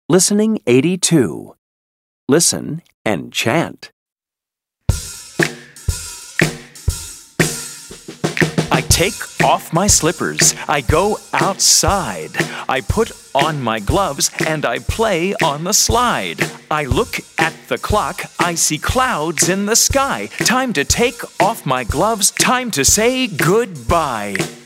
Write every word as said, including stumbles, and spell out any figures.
Listening eighty-two. Listen and chant. I take off my slippers. I go outside. I put on my gloves and I play on the slide. I look at the clock. I see clouds in the sky. Time to take off my gloves. Time to say goodbye.